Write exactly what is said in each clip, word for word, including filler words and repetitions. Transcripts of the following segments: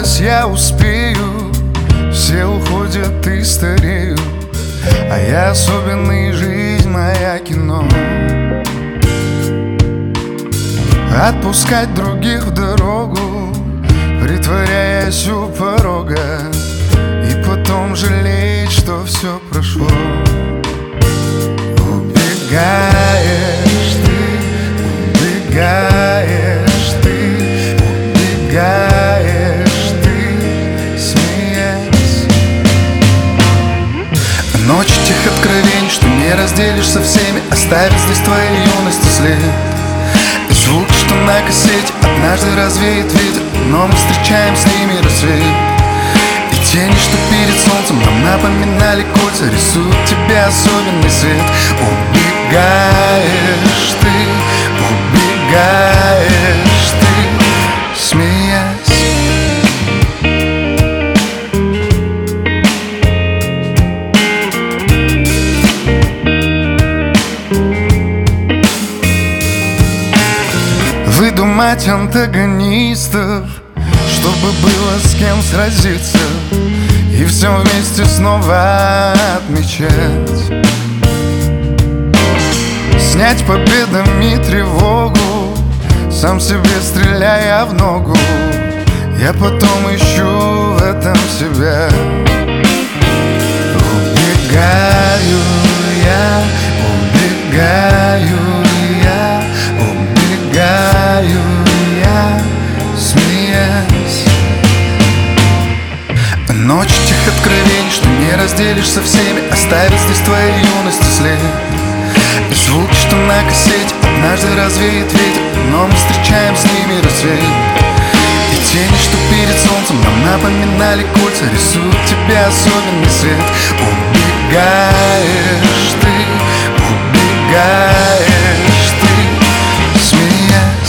казалось, я успею. Все уходят и стареют, а я особенный, жизнь моя кино. Отпускать других в дорогу, притворяясь у порога, и потом жалеть, что все прошло. Убегаешь ты, убегаешь ты, убегаешь ты, смеясь. Ночь тех откровений, что не разделишь со всеми, оставить здесь твоей юности след. И звук, что на кассете однажды развеет ветер, но мы встречаем с ними рассвет. И тени, что перед солнцем нам напоминали кольца, рисуют тебе особенный свет. Убегаешь ты, убегаешь ты, смеясь. Выдумать антагонистов, чтобы было с кем сразиться, и все вместе снова отмечать. Снять победами тревогу, сам себе стреляя в ногу. Я потом ищу в этом себя. Убегаю я, убегаю я, убегаю я, смеясь. Ночь тех откровений, что не разделишь со всеми, оставить здесь твоей юности след. И звук, что на кассете однажды развеет ветер, но мы встречаем с ними рассвет. И тени, что перед солнцем нам напоминали кольца, рисуют тебе особенный свет. Убегаешь ты, убегаешь ты, смеясь.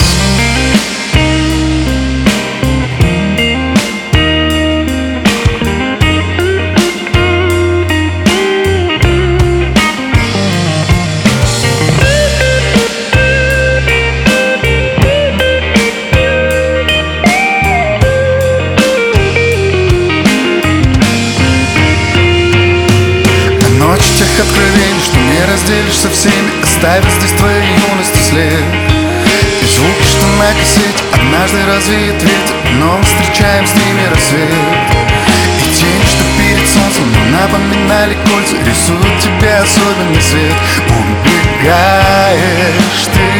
Ночь тех откровений, что не разделишь со всеми, оставить здесь твоей юности след. И звуки, что на кассете однажды развеет ветер, но мы встречаем с ними рассвет. И тени, что перед солнцем нам напоминали кольца, рисуют тебе особенный свет. Убегаешь ты,